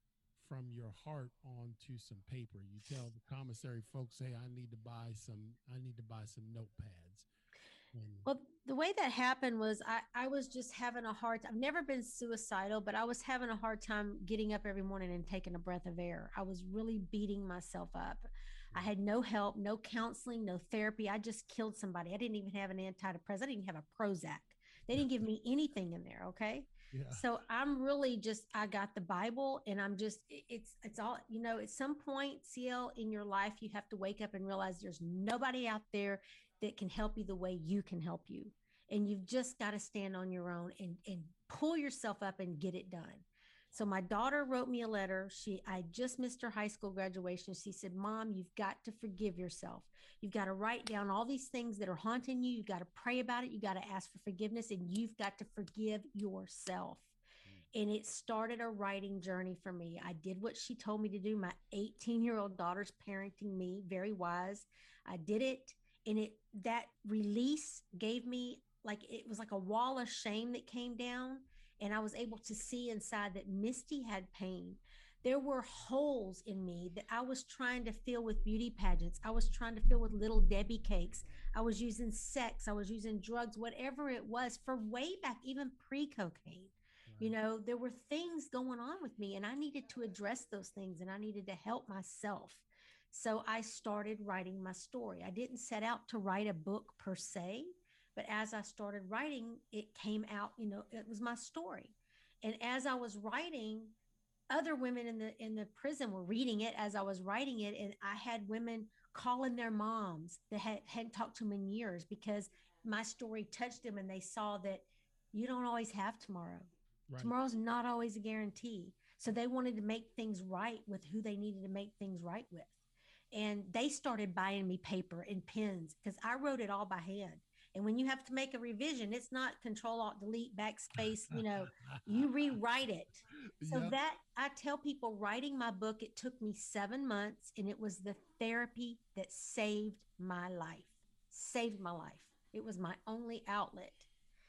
from your heart onto some paper. You tell the commissary folks, hey, I need to buy some, I need to buy some notepads. And Well, the way that happened was I, I was just having a hard time. I've never been suicidal, but I was having a hard time getting up every morning and taking a breath of air. I was really beating myself up. I had no help, no counseling, no therapy. I just killed somebody. I didn't even have an antidepressant. I didn't have a Prozac. They didn't give me anything in there. Okay. yeah, So I'm really just, I got the Bible and I'm just, it's, it's all, you know, at some point, C L, in your life, you have to wake up and realize there's nobody out there that can help you the way you can help you. And you've just got to stand on your own and, and pull yourself up and get it done. So my daughter wrote me a letter. She, I just missed her high school graduation. She said, Mom, you've got to forgive yourself. You've got to write down all these things that are haunting you. You got to pray about it. You got to ask for forgiveness and you've got to forgive yourself. And it started a writing journey for me. I did what she told me to do. My eighteen year old daughter's parenting me, very wise. I did it. And it, that release gave me, like, it was like a wall of shame that came down. And I was able to see inside that Misty had pain. There were holes in me that I was trying to fill with beauty pageants. I was trying to fill with little Debbie cakes. I was using sex. I was using drugs, whatever it was, for way back, even pre cocaine. You know, there were things going on with me, and I needed to address those things and I needed to help myself. So I started writing my story. I didn't set out to write a book per se, but as I started writing, it came out, you know, it was my story. And as I was writing, other women in the in the prison were reading it as I was writing it. And I had women calling their moms that had, hadn't talked to them in years because my story touched them and they saw that you don't always have tomorrow. right. Tomorrow's not always a guarantee. So they wanted to make things right with who they needed to make things right with. And they started buying me paper and pens because I wrote it all by hand. And when you have to make a revision, it's not control alt delete backspace, you know, you rewrite it. So Yep. that I tell people writing my book, it took me seven months and it was the therapy that saved my life, saved my life. It was my only outlet.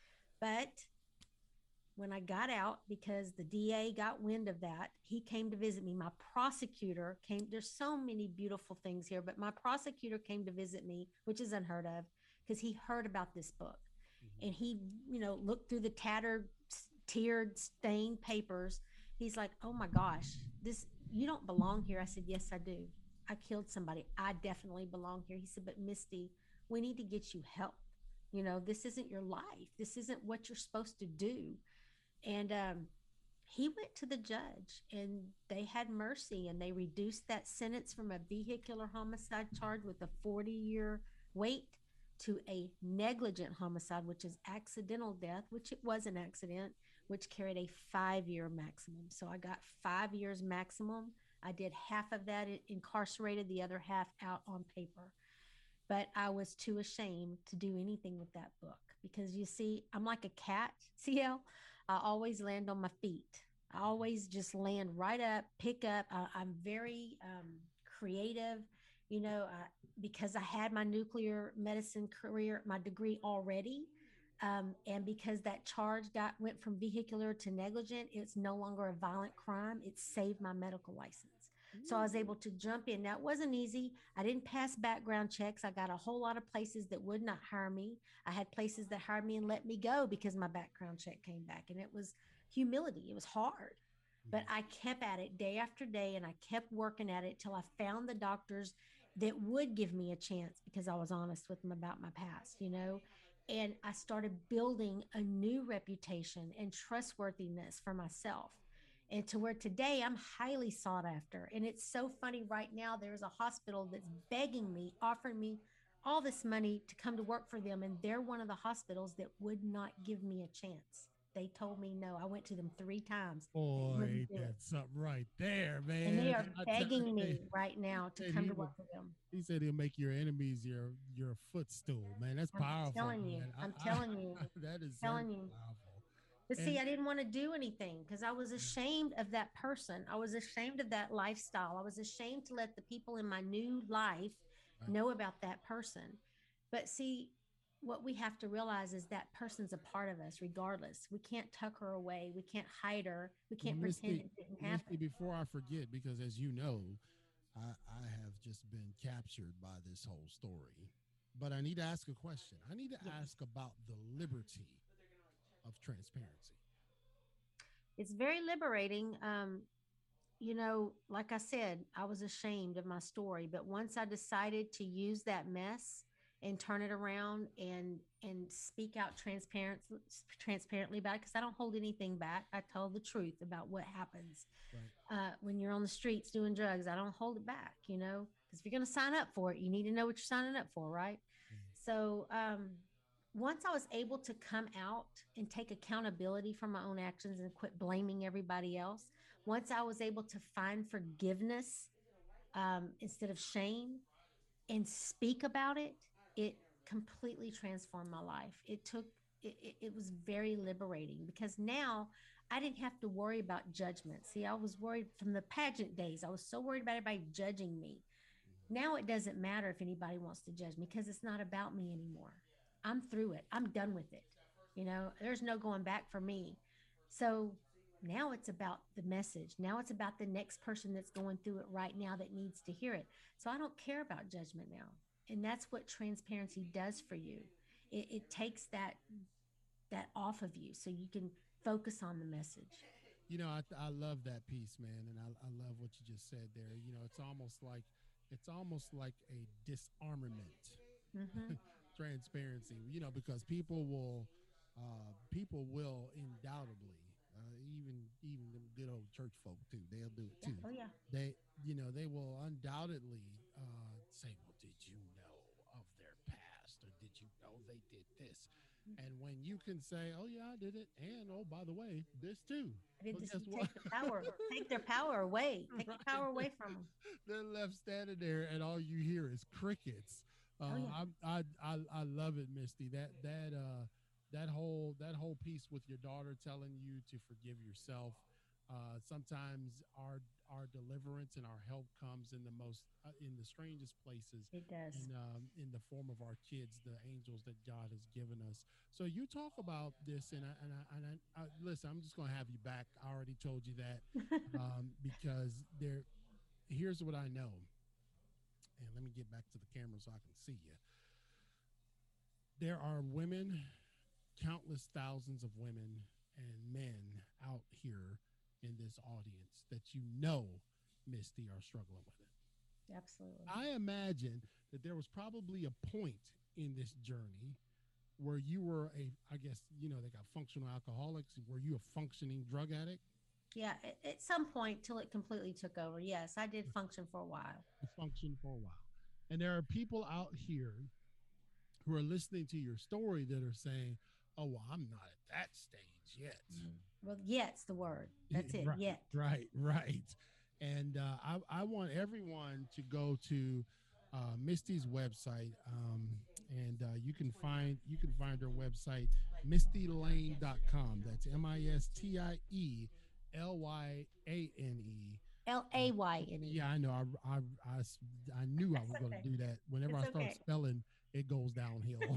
But when I got out, because the D A got wind of that, he came to visit me. My prosecutor came. There's so many beautiful things here, but my prosecutor came to visit me, which is unheard of, because he heard about this book. Mm-hmm. And he, you know, looked through the tattered, teared, stained papers. He's like, oh my gosh, this, you don't belong here. I said, yes, I do. I killed somebody. I definitely belong here. He said, but Misty, we need to get you help. You know, this isn't your life. This isn't what you're supposed to do. And um, he went to the judge and they had mercy and they reduced that sentence from a vehicular homicide charge with a forty year wait to a negligent homicide, which is accidental death, which it was an accident, which carried a five year maximum. So I got five years maximum. I did half of that incarcerated, the other half out on paper. But I was too ashamed to do anything with that book because you see, I'm like a cat, C L. I always land on my feet. I always just land right up, pick up. I, I'm very um, creative, you know, uh, because I had my nuclear medicine career, my degree already. Um, and because that charge got went from vehicular to negligent, it's no longer a violent crime. It saved my medical license. So I was able to jump in. That wasn't easy. I didn't pass background checks. I got a whole lot of places that would not hire me. I had places that hired me and let me go because my background check came back. And it was humility. It was hard. But I kept at it day after day and I kept working at it till I found the doctors that would give me a chance because I was honest with them about my past, you know. And I started building a new reputation and trustworthiness for myself, and to where today I'm highly sought after. And it's so funny right now, there's a hospital that's begging me, offering me all this money to come to work for them. And they're one of the hospitals that would not give me a chance. They told me no. I went to them three times. Boy, that's something right there, man. And they are I begging you, me right now to come to will, work for them. He said he'll make your enemies your your footstool, man. That's I'm powerful. Telling you, man. I'm I, telling I, you. that is telling you. powerful. But and, see, I didn't want to do anything because I was ashamed of that person. I was ashamed of that lifestyle. I was ashamed to let the people in my new life right. know about that person. But see, what we have to realize is that person's a part of us regardless. We can't tuck her away. We can't hide her. We Well, can't pretend Misty, it didn't Misty, happen. before I forget, because as you know, I, I have just been captured by this whole story. But I need to ask a question. I need to Yes. ask about the liberty of transparency. It's very liberating. Um, you know, like I said, I was ashamed of my story, but once I decided to use that mess and turn it around and and speak out transparent transparently about it, because I don't hold anything back. I tell the truth about what happens Right. uh, when you're on the streets doing drugs. I don't hold it back, you know, because if you're going to sign up for it, you need to know what you're signing up for, right? So um, once I was able to come out and take accountability for my own actions and quit blaming everybody else, once I was able to find forgiveness um, instead of shame and speak about it, it completely transformed my life. It took, it, it it was very liberating because now I didn't have to worry about judgment. See, I was worried from the pageant days. I was so worried about everybody judging me. Now it doesn't matter if anybody wants to judge me because it's not about me anymore. I'm through it. I'm done with it. You know, there's no going back for me. So now it's about the message. Now it's about the next person that's going through it right now that needs to hear it. So I don't care about judgment now. And that's what transparency does for you. It, it takes that that off of you so you can focus on the message. You know, I, I love that piece, man, and I, I love what you just said there. You know, it's almost like it's almost like a disarmament Mm-hmm. transparency. You know, because people will uh, people will undoubtedly uh, even even them good old church folk too. They'll do it Yeah. too. Oh, yeah. They you know they will undoubtedly uh, say, "Well, did you know of their past, or did you know they did this?" And when you can say, "Oh yeah, I did it," and oh by the way, this too. I did Well, this. guess You what? take the power, take their power away, take the Right. power away from them. They're left standing there, and all you hear is crickets. Oh, Uh, yeah. I, I I I love it, Misty. That that uh that whole that whole piece with your daughter telling you to forgive yourself. Uh, sometimes our our deliverance and our help comes in the most uh, in the strangest places, It does. in um, in the form of our kids, the angels that God has given us. So you talk about this, and I, and I, and I, I listen. I'm just going to have you back. I already told you that um, because there. Here's what I know, and let me get back to the camera so I can see you. There are women, countless thousands of women and men out here in this audience that you know, Misty, are struggling with it. Absolutely. I imagine that there was probably a point in this journey where you were a, I guess, you know, they got functional alcoholics. Were you a functioning drug addict? Yeah. At, at some point, till it completely took over. Yes, I did function for a while. You functioned for a while. And there are people out here who are listening to your story that are saying, "Oh, well, I'm not at that stage yet." Well, yet's the word. That's it. Right, Yet. right, right. And uh, I, I want everyone to go to uh, Misty's website, um, and uh, you can find you can find her website, misty lane dot com. That's M I S T I E L Y A N E. L Uh, A Y N E. yeah, I know. I, I, I, I knew I was going to Okay. do that. Whenever I It's start okay. spelling, it goes downhill.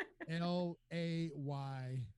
L A Y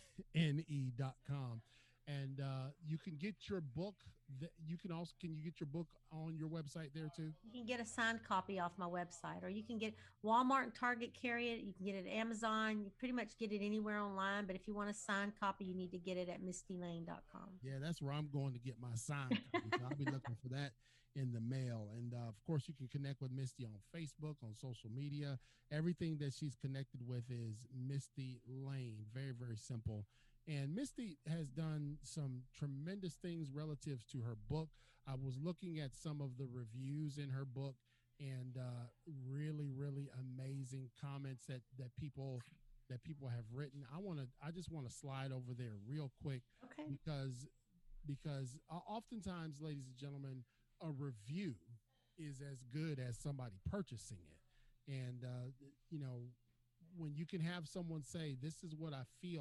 N E dot com. And uh, you can get your book. That you can also can you get your book on your website there too? You can get a signed copy off my website, or you can get Walmart and Target carry it. You can get it at Amazon. You pretty much get it anywhere online. But if you want a signed copy, you need to get it at misty lane dot com. Yeah, that's where I'm going to get my signed copy. So I'll be looking for that in the mail. And uh, of course, you can connect with Misty on Facebook, on social media. Everything that she's connected with is Misty Lane. Very, very simple. And Misty has done some tremendous things relative to her book. I was looking at some of the reviews in her book, and uh, really, really amazing comments that that people that people have written. I want to. I just want to slide over there real quick Okay. because because uh, oftentimes, ladies and gentlemen, a review is as good as somebody purchasing it. And, uh, you know, when you can have someone say, "This is what I feel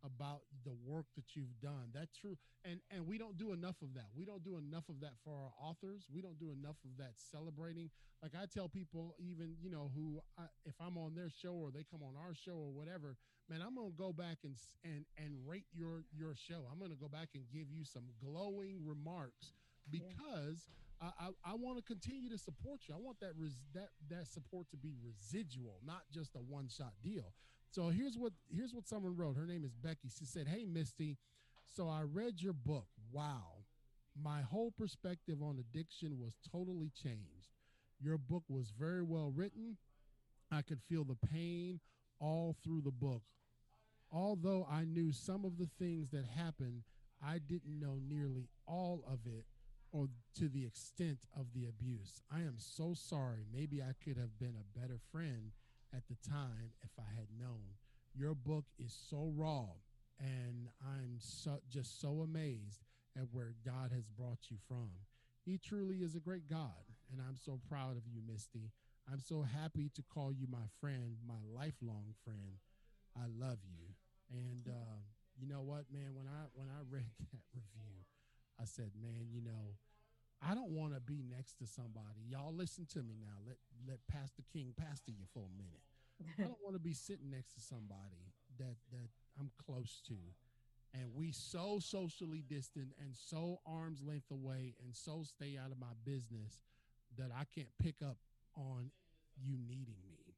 about the work that you've done. That's true. And and we don't do enough of that. We don't do enough of that for our authors. We don't do enough of that celebrating. Like I tell people, even, you know, who I, if I'm on their show or they come on our show or whatever, man, I'm going to go back and and and rate your your show. I'm going to go back and give you some glowing remarks because yeah. I, I, I want to continue to support you. I want that res, that that support to be residual, not just a one shot deal. So here's what here's what someone wrote. Her name is Becky. She said, "Hey Misty, so I read your book. Wow, my whole perspective on addiction was totally changed. Your book was very well written. I could feel the pain all through the book. Although I knew some of the things that happened, I didn't know nearly all of it or to the extent of the abuse. I am so sorry. Maybe I could have been a better friend at the time if I had known. Your book is so raw, and I'm so, just so amazed at where God has brought you from. He truly is a great God, and I'm so proud of you, Misty. I'm so happy to call you my friend, my lifelong friend. I love you." And uh, you know what, man, when I when I read that review, I said, man, you know, I don't want to be next to somebody. Y'all listen to me now. Let let Pastor King pastor you for a minute. I don't want to be sitting next to somebody that that I'm close to, and we so socially distant and so arm's length away and so stay out of my business that I can't pick up on you needing me.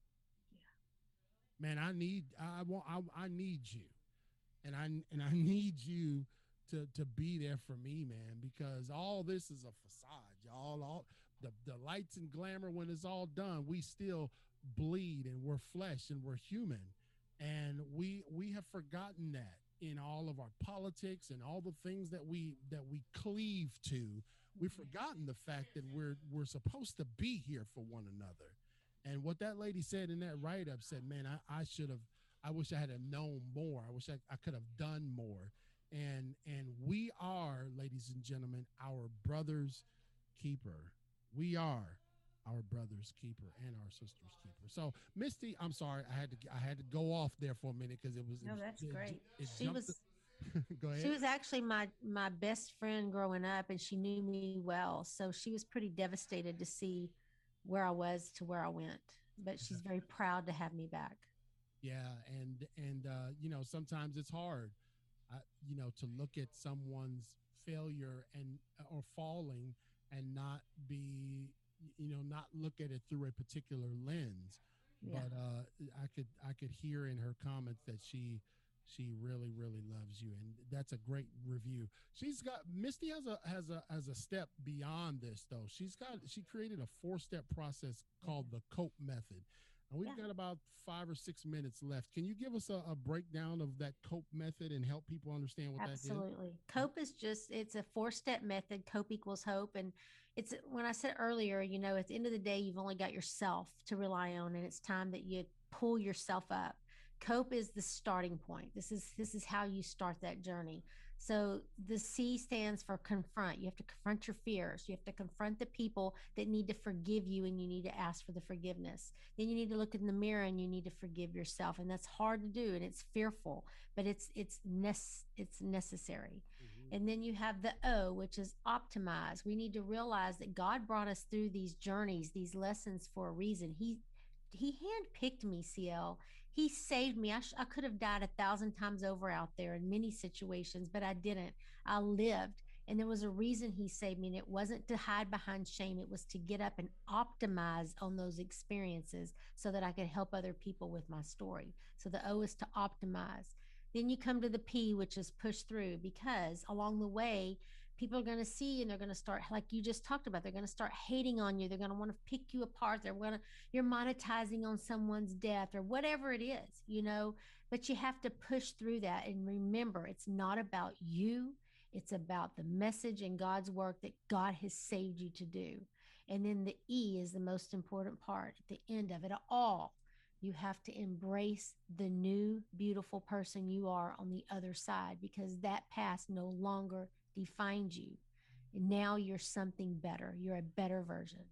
Man, I need I want I, I need you. And I and I need you to to be there for me, man, because all this is a facade, y'all. All the, the lights and glamour, when it's all done, we still bleed and we're flesh and we're human. And we we have forgotten that in all of our politics and all the things that we that we cleave to. We've forgotten the fact that we're we're supposed to be here for one another. And what that lady said in that write-up said, man, I, I should have, I wish I had known more. I wish I, I could have done more. And and we are, ladies and gentlemen, our brother's keeper. We are our brother's keeper and our sister's keeper. So Misty, I'm sorry, I had to I had to go off there for a minute because it was No, it, that's it, great. it She jumped. was Go ahead. she was actually my my best friend growing up, and she knew me well. So she was pretty devastated to see where I was to where I went. But she's very proud to have me back. Yeah, and and uh, you know, sometimes it's hard, uh, you know, to look at someone's failure and or falling and not be, you know, not look at it through a particular lens. Yeah. But uh, I could I could hear in her comments that she she really really loves you, and that's a great review. She's got Misty has a has a has a step beyond this though. She's got she created a four step process called the COPE method. And we've yeah. got about five or six minutes left. Can you give us a, a breakdown of that COPE method and help people understand what Absolutely. that is? Absolutely. COPE is just, it's a four-step method. COPE equals hope. And it's, when I said earlier, you know, at the end of the day, you've only got yourself to rely on, and it's time that you pull yourself up. COPE is the starting point. This is, this is how you start that journey. So the C stands for confront. You have to confront your fears. You have to confront the people that need to forgive you, and you need to ask for the forgiveness. Then you need to look in the mirror and you need to forgive yourself. And that's hard to do, and it's fearful, but it's it's nece- it's necessary. Mm-hmm. And then you have the O, which is optimize. We need to realize that God brought us through these journeys, these lessons for a reason. He he handpicked me, C L. He saved me. I, sh- I could have died a thousand times over out there in many situations, but I didn't. I lived. And there was a reason he saved me. And it wasn't to hide behind shame. It was to get up and optimize on those experiences so that I could help other people with my story. So the O is to optimize. Then you come to the P, which is push through, because along the way, people are going to see, and they're going to start, like you just talked about, they're going to start hating on you. They're going to want to pick you apart. They're going to, you're monetizing on someone's death or whatever it is, you know, but you have to push through that. And remember, it's not about you. It's about the message and God's work that God has saved you to do. And then the E is the most important part at the end of it all. You have to embrace the new, beautiful person you are on the other side, because that past no longer defines you. And now you're something better. You're a better version.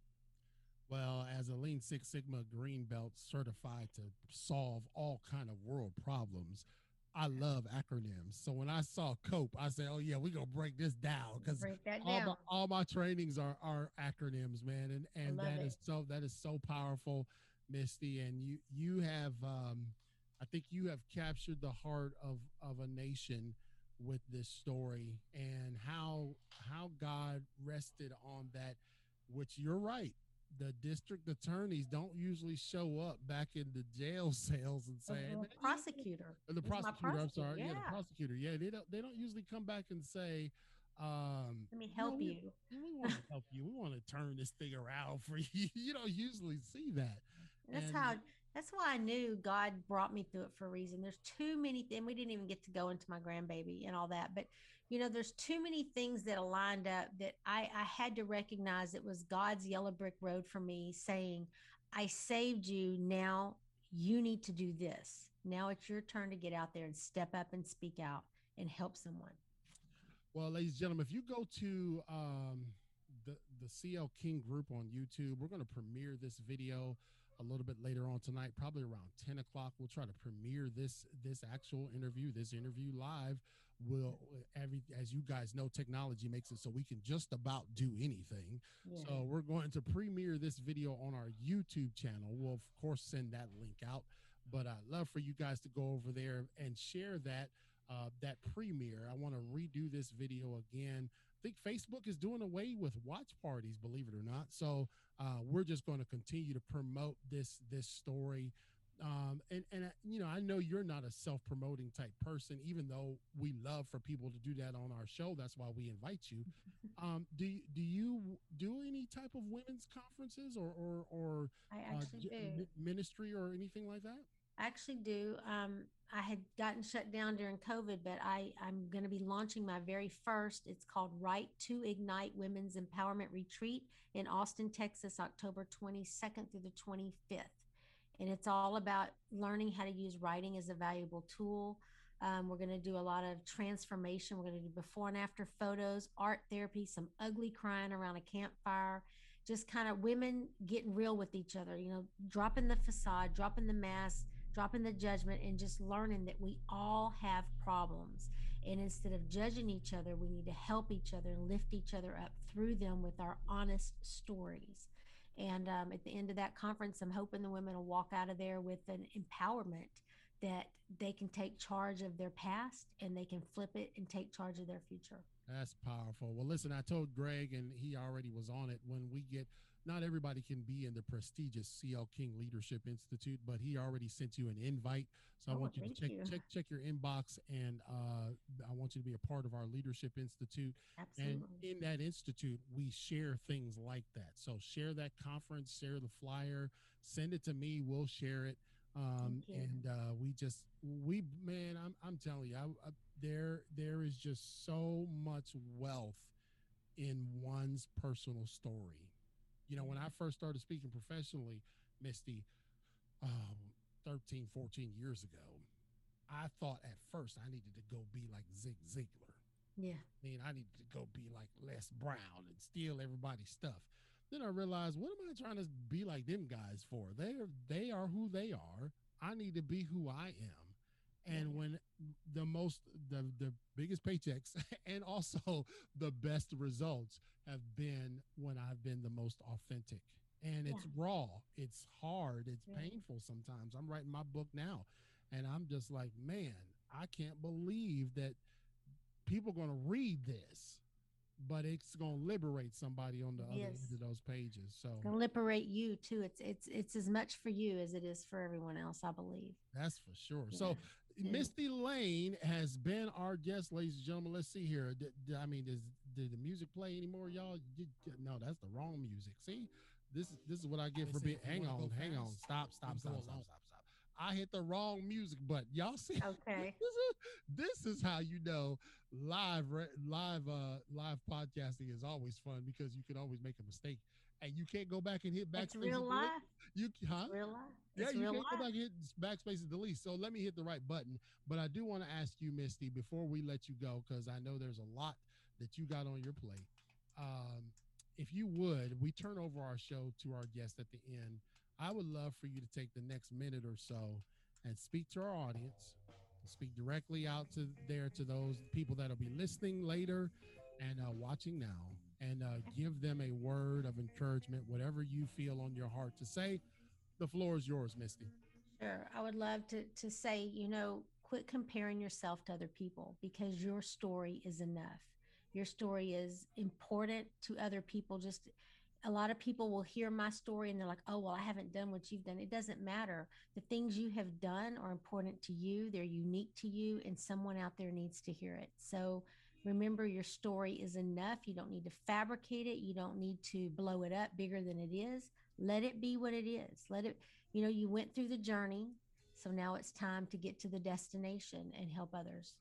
Well, as a Lean Six Sigma Green Belt certified to solve all kind of world problems, I love acronyms. So when I saw COPE, I said, "Oh yeah, we gonna break this down," because Break that all my down. all my trainings are are acronyms, man, and I and love that it. is so that is so powerful, Misty. And you you have, um, I think you have captured the heart of of a nation with this story, and how how God rested on that. Which you're right, the district attorneys don't usually show up back in the jail cells and The say, "Hey the man, you know," prosecutor. or the It was my prosecutor. I'm prosecutor. sorry, yeah, the Yeah. prosecutor. Yeah, they don't they don't usually come back and say, um, Let me you know, help we you. we want to help you. We want to turn this thing around for you. You don't usually see that, That's and how that's why I knew God brought me through it for a reason. There's too many things. We didn't even get to go into my grandbaby and all that, but you know, there's too many things that aligned up that I, I had to recognize it was God's yellow brick road for me saying, I saved you. Now you need to do this. Now it's your turn to get out there and step up and speak out and help someone. well, ladies and gentlemen, if you go to um, the the C L King group on YouTube, we're going to premiere this video a little bit later on tonight, probably around ten o'clock. We'll try to premiere this this actual interview, this interview live. Will every as you guys know, technology makes it so we can just about do anything. Yeah. So we're going to premiere this video on our YouTube channel. We'll of course send that link out, but I'd love for you guys to go over there and share that uh, that premiere. I want to redo this video again. I think Facebook is doing away with watch parties, believe it or not. So uh, we're just going to continue to promote this this story. Um, and and uh, you know, I know you're not a self-promoting type person, even though we love for people to do that on our show. That's why we invite you. Um, do you, do you do any type of women's conferences or or or I uh, actually do. ministry or anything like that? I actually do. Um, I had gotten shut down during COVID, but I, I'm going to be launching my very first. It's called Right to Ignite Women's Empowerment Retreat in Austin, Texas, October twenty-second through the twenty-fifth. And it's all about learning how to use writing as a valuable tool. Um, we're going to do a lot of transformation. We're going to do before and after photos, art therapy, some ugly crying around a campfire, just kind of women getting real with each other, you know, dropping the facade, dropping the mask, dropping the judgment, and just learning that we all have problems. And instead of judging each other, we need to help each other and lift each other up through them with our honest stories. And um, at the end of that conference, I'm hoping the women will walk out of there with an empowerment that they can take charge of their past and they can flip it and take charge of their future. That's powerful. Well, listen, I told Greg, and he already was on it. When we get, not everybody can be in the prestigious C L King Leadership Institute, but he already sent you an invite. So I Oh, want you to thank check you. check check your inbox, and uh, I want you to be a part of our Leadership Institute. And Absolutely. in that institute, we share things like that. So share that conference, share the flyer, send it to me. We'll share it. Um, Thank you. and uh, we just we man, I'm I'm telling you, I, I there there is just so much wealth in one's personal story. You know, when I first started speaking professionally, Misty, um, thirteen, fourteen years ago, I thought at first I needed to go be like Zig Ziglar. Yeah. I mean, I needed to go be like Les Brown and steal everybody's stuff. Then I realized, what am I trying to be like them guys for? They are they are who they are. I need to be who I am. Yeah. And when the most the the biggest paychecks and also the best results have been when I've been the most authentic. And Yeah. it's raw, it's hard, it's Yeah. painful sometimes. I'm writing my book now, and I'm just like, man, I can't believe that people are going to read this, but it's going to liberate somebody on the other end Yes. of those pages. It's So going to liberate you too. It's it's it's as much for you as it is for everyone else, I believe. that's for sure. Yeah. So Yeah. Misty Lane has been our guest, ladies and gentlemen. Let's see here. Did, did- I mean, does did the music play anymore, y'all? Did, no, that's the wrong music. See, this is this is what I get for being. Hang on, hang on. Stop, stop, stop, stop, stop, stop. I hit the wrong music button. Y'all see, Okay. this is this is how you know live live uh live podcasting is always fun, because you can always make a mistake and you can't go back and hit It's backspace real and delete. life. You It's huh? real life. Yeah, It's you real can't go life. back and hit backspace and delete. So let me hit the right button. But I do want to ask you, Misty, before we let you go, because I know there's a lot that you got on your plate. Um, if you would, we turn over our show to our guest at the end. I would love for you to take the next minute or so and speak to our audience. Speak directly out to there to those people that'll be listening later and uh, watching now, and uh, give them a word of encouragement, whatever you feel on your heart to say. The floor is yours, Misty. Sure. I would love to to say, you know, quit comparing yourself to other people because your story is enough. Your story is important to other people. Just a lot of people will hear my story and they're like, "Oh, well, I haven't done what you've done." It doesn't matter. The things you have done are important to you. They're unique to you, and someone out there needs to hear it. So remember, your story is enough. You don't need to fabricate it. You don't need to blow it up bigger than it is. Let it be what it is. Let it, you know, you went through the journey. So now it's time to get to the destination and help others.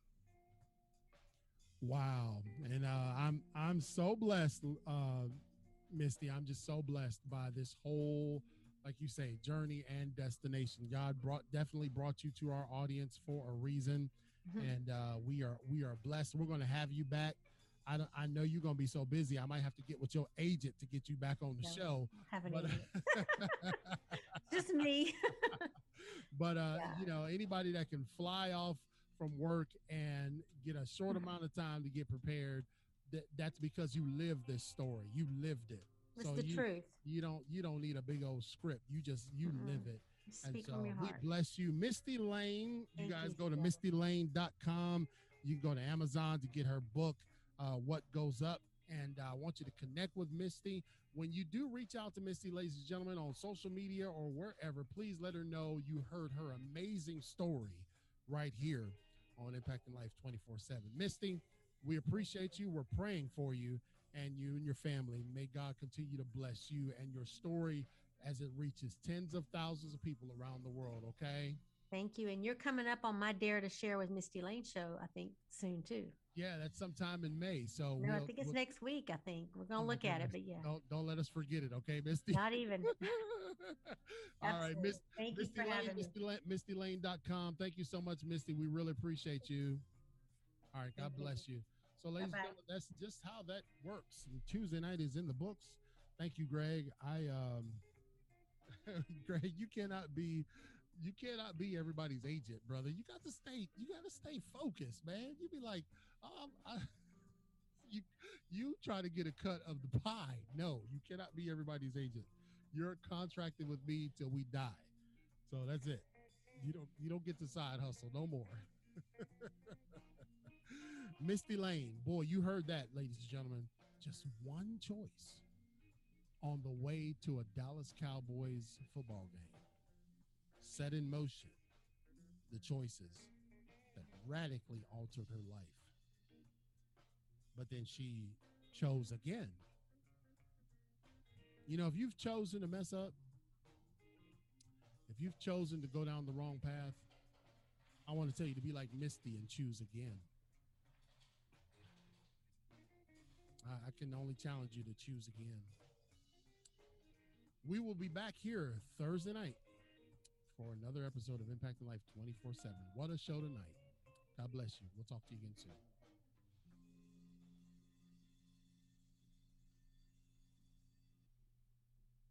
Wow. And uh, I'm I'm so blessed, uh, Misty. I'm just so blessed by this whole, like you say, journey and destination. God brought definitely brought you to our audience for a reason, Mhm. and uh, we are we are blessed. We're going to have you back. I don't, I know you're going to be so busy. I might have to get with your agent to get you back on the No, show. I don't have an But idiot. Just me. but uh, Yeah. you know, anybody that can fly off from work and get a short amount of time to get prepared, that that's because you lived this story. You lived it. It's So the you truth. you don't you don't need a big old script. You just you live Mm-mm. it. And Speak from so your we heart. bless you. Misty Lane. You Thank guys you, go to Ciel. misty lane dot com. You can go to Amazon to get her book, uh, What Goes Up. And uh, I want you to connect with Misty. When you do reach out to Misty, ladies and gentlemen, on social media or wherever, please let her know you heard her amazing story right here on Impacting Life twenty-four seven. Misty, we appreciate you. We're praying for you and you and your family. May God continue to bless you and your story as it reaches tens of thousands of people around the world, okay? Thank you. And you're coming up on my Dare to Share with Misty Lane show, I think, soon too. Yeah, that's sometime in May. So No, I we'll, think it's we'll next week. I think we're oh gonna my look at it, goodness. but yeah, Don't don't let us forget it, okay, Misty? not even. All right, Absolutely. Miss Thank you Misty for Lane, having me. Misty Lane, misty lane dot com. Thank you so much, Misty. We really appreciate you. All right, Thank God you. bless you. So, Bye ladies and bye. gentlemen, that's just how that works. And Tuesday night is in the books. Thank you, Greg. I um Greg, you cannot be you cannot be everybody's agent, brother. You got to stay, you got to stay focused, man. You be like, um, I, you you try to get a cut of the pie. No, you cannot be everybody's agent. You're contracted with me till we die. So that's it. You don't you don't get to side hustle no more. Misty Lane, boy, you heard that, ladies and gentlemen. Just one choice on the way to a Dallas Cowboys football game. Set in motion the choices that radically altered her life. But then she chose again. You know, if you've chosen to mess up, if you've chosen to go down the wrong path, I want to tell you to be like Misty and choose again. I, I can only challenge you to choose again. We will be back here Thursday night for another episode of Impacting Life twenty-four seven. What a show tonight. God bless you. We'll talk to you again soon.